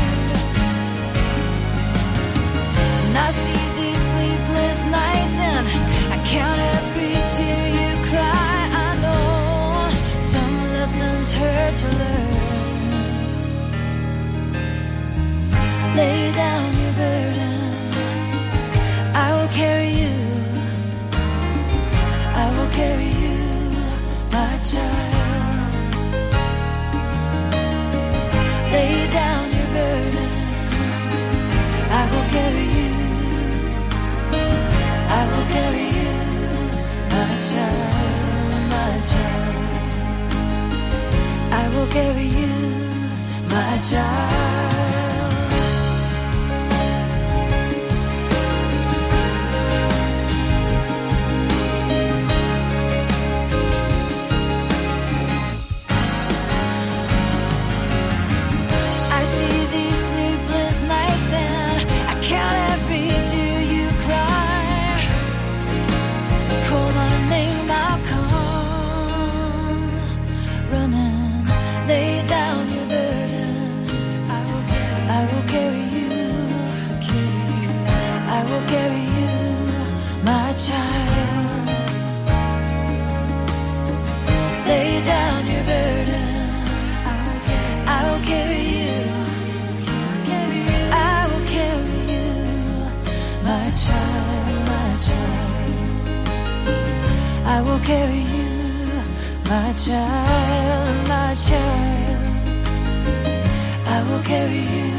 And I see these sleepless nights and I count every tear you cry. I know some lessons hurt to learn. Lay down your burden, I will carry you, I will carry you, my child. Lay down your burden, I will carry you, I will carry you, my child, my child. I will carry you, my child. Carry you, my child. Lay down your burden, I will carry you, I will carry you, my child, my child. I will carry you, my child, my child. I will carry you.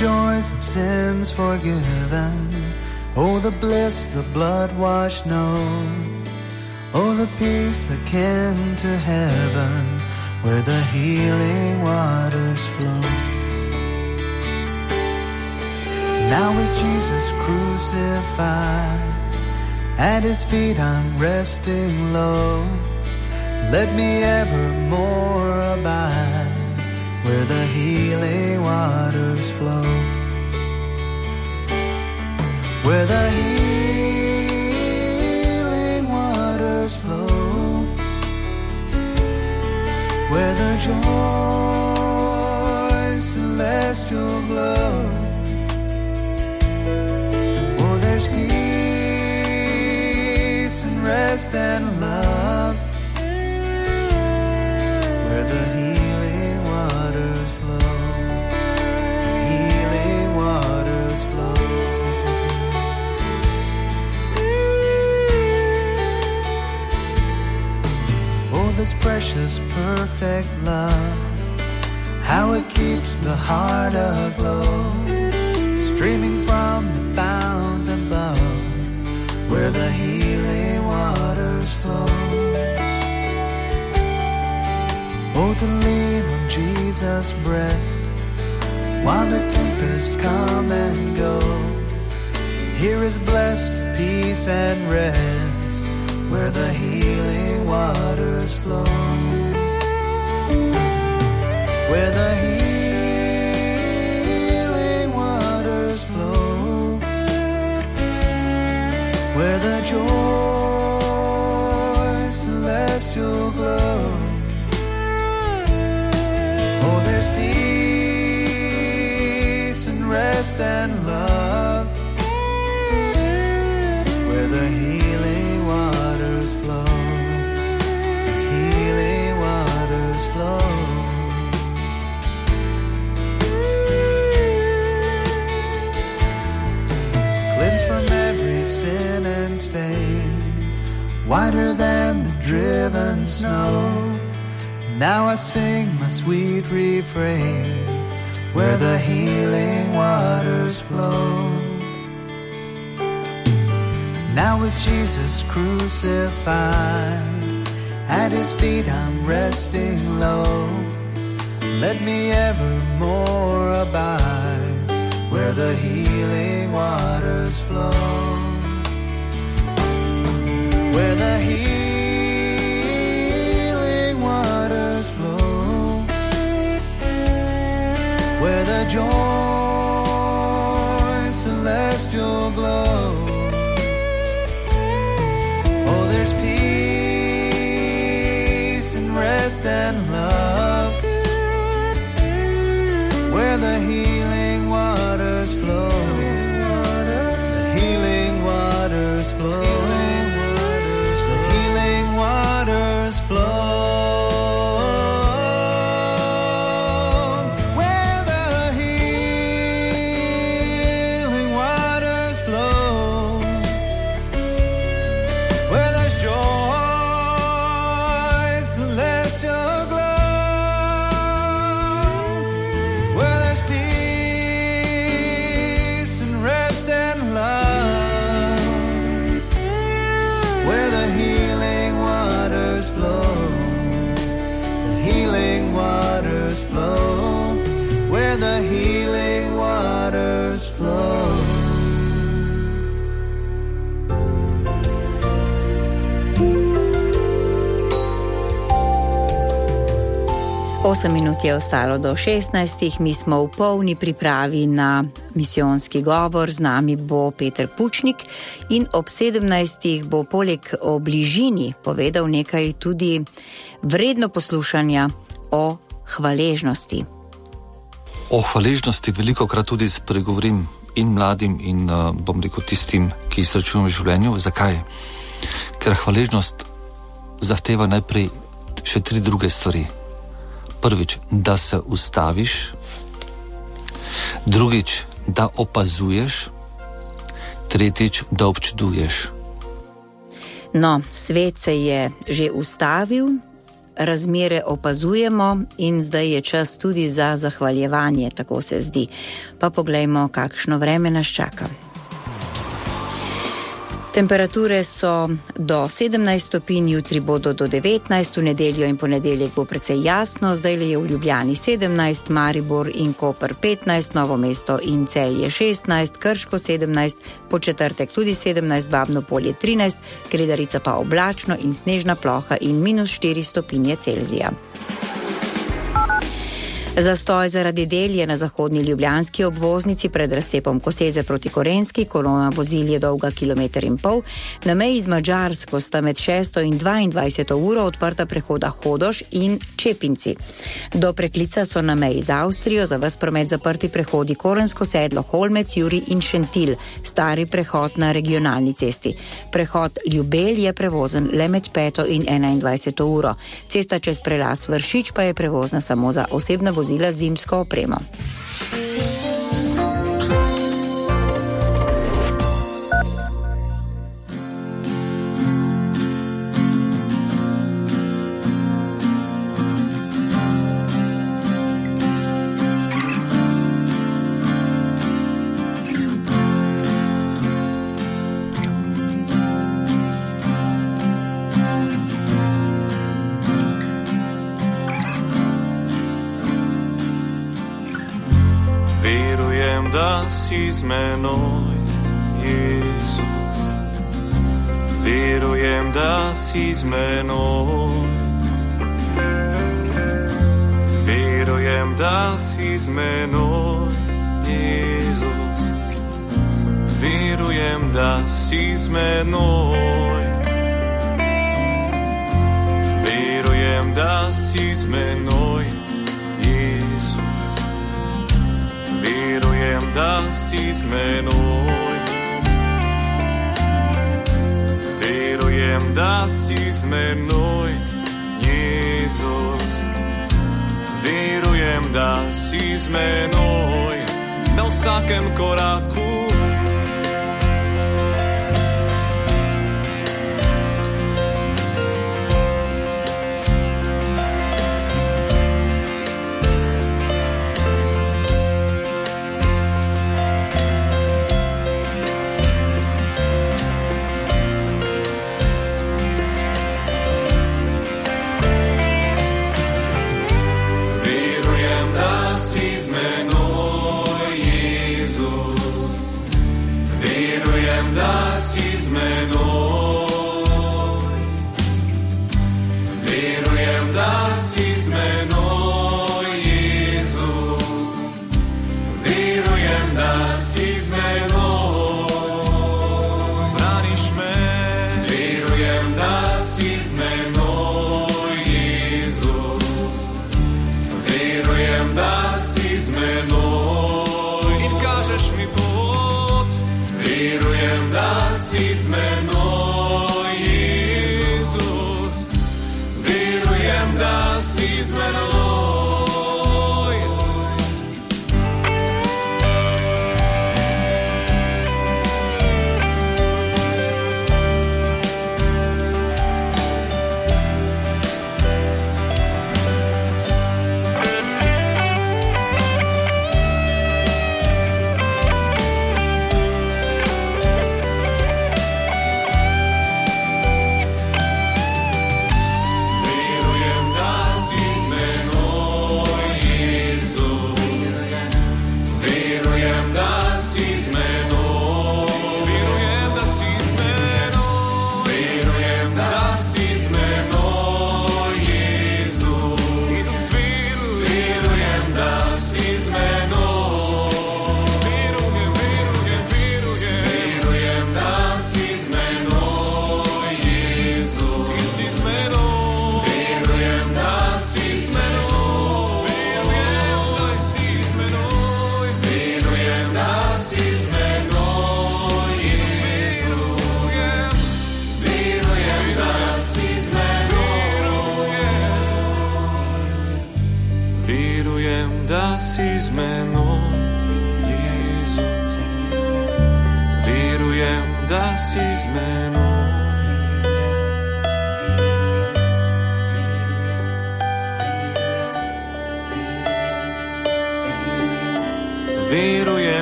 joys of sins forgiven. Oh, the bliss the blood washed know. Oh, the peace akin to heaven, where the healing waters flow. Now with Jesus crucified, at his feet I'm resting low. Let me evermore abide, where the healing waters flow. Where the healing waters flow, where the joy celestial glow. Oh, there's peace and rest and love, where the healing waters flow, healing waters flow. This precious, perfect love, how it keeps the heart aglow, streaming from the fount above, where the healing waters flow. Oh, to lean on Jesus' breast, while the tempest come and go, here is blessed peace and rest, where the healing waters flow. Where the healing waters flow, where the joy celestial glow. Oh, there's peace and rest and love, where the healing waters flow, healing waters flow. Cleanse from every sin and stain, whiter than the driven snow. Now I sing my sweet refrain, where the healing waters flow. Now with Jesus crucified, at his feet I'm resting low. Let me evermore abide, where the healing waters flow. Where the healing waters flow, where the joy celestial glow. Oh, there's peace and rest and love, where the healing waters flow. The healing waters flow. The healing waters flow. Osem minut je ostalo do šestnajstih, mi smo v polni pripravi na misijonski govor, z nami bo Peter Pučnik in ob sedemnajstih bo poleg o bližini povedal nekaj tudi vredno poslušanja o hvaležnosti. O hvaležnosti velikokrat tudi spregovorim in mladim in uh, bom rekel tistim, ki srečujem v življenju. Zakaj? Ker hvaležnost zahteva najprej še tri druge stvari. Prvič, da se ustaviš, drugič, da opazuješ, tretjič, da občuduješ. No, svet se je že ustavil, razmere opazujemo in zdaj je čas tudi za zahvaljevanje, tako se zdi. Pa poglejmo, kakšno vreme nas čaka. Temperature so do sedemnajst stopinj, jutri bodo do devetnajst, v nedeljo in ponedeljek bo precej jasno, zdaj je v Ljubljani sedemnajst, Maribor in Koper petnajst, Novo mesto in Celje šestnajst, Krško sedemnajst, po četrtek tudi sedemnajst, Babno Polje trinajst, Kredarica pa oblačno in snežna ploha in minus štiri stopinje Celzija. Zastoj zaradi del je na zahodni ljubljanski obvoznici pred razcepom Koseze proti Korenski, kolona vozil je dolga kilometer in pol. Na meji z Madžarsko sta med šesto in dvaindvajseto uro odprta prehoda Hodoš in Čepinci. Do preklica so na meji z Avstrijo za ves promet zaprti prehodi Korensko sedlo, Holmec, Juri in Šentil, stari prehod na regionalni cesti. Prehod Ljubelj je prevozen le med peto in enaindvajseto uro. Cesta čez prelaz Vršič pa je prevozna samo za osebna vozila z zimsko opremo. Da si z menoj, Jezus. Verujem, da si z menoj. Verujem, da si z menoj, Jezus. Verujem, da si z menoj. Verujem, da si z menoj, Jezus. Verujem, da si z menoj. Verujem, da si z menoj, Jezus. Verujem, da si z menoj na vsakem koraku.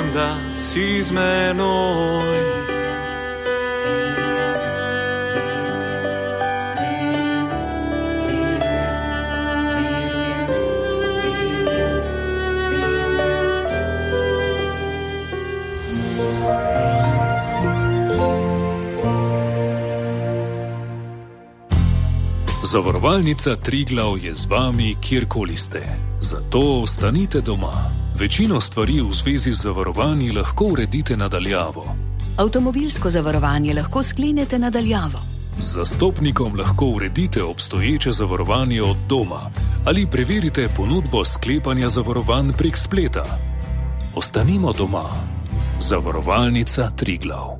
da si z menoj. Zavarovalnica Triglav je z vami, kjerkoli ste. Zato ostanite doma. Večino stvari v zvezi z zavarovanji lahko uredite nadaljavo. Avtomobilsko zavarovanje lahko sklenete nadaljavo. Z zastopnikom lahko uredite obstoječe zavarovanje od doma ali preverite ponudbo sklepanja zavarovanj prek spleta. Ostanimo doma. Zavarovalnica Triglav.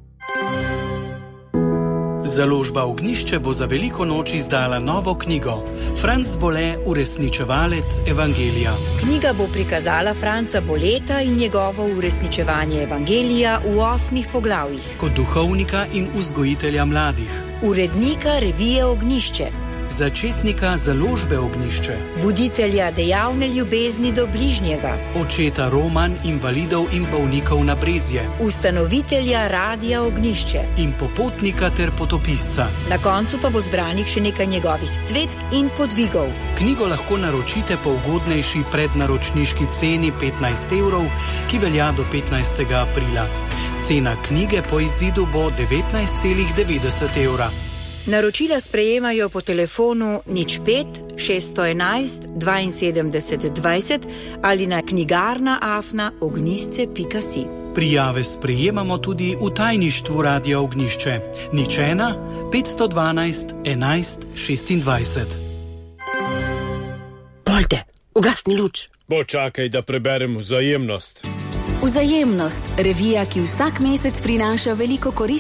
Založba Ognjišče bo za veliko noč izdala novo knjigo Franc Bole, uresničevalec Evangelija. Knjiga bo prikazala Franca Boleta in njegovo uresničevanje Evangelija v osmih poglavjih. Kot duhovnika in vzgojitelja mladih, urednika revije Ognjišče, začetnika založbe Ognjišče, buditelja dejavne ljubezni do bližnjega, očeta roman invalidov in bolnikov na Brezje, ustanovitelja radia Ognjišče in popotnika ter potopisca. Na koncu pa bo zbranih še nekaj njegovih cvetk in podvigov. Knjigo lahko naročite po ugodnejši prednaročniški ceni petnajst evrov, ki velja do petnajstega aprila. Cena knjige po izidu bo devetnajst celih devetdeset evra. Naročila sprejemajo po telefonu nič pet šeststo enajst dvainsedemdeset dvajset ali na knjigarna afna ognjisce pika si. Prijave sprejemamo tudi v tajništvu Radia Ognjišče. nič ena petsto dvanajst enajst šestindvajset. Polte, ugasni luč. Počakaj, da preberem Vzajemnost. Vzajemnost, revija, ki vsak mesec prinaša veliko koristi.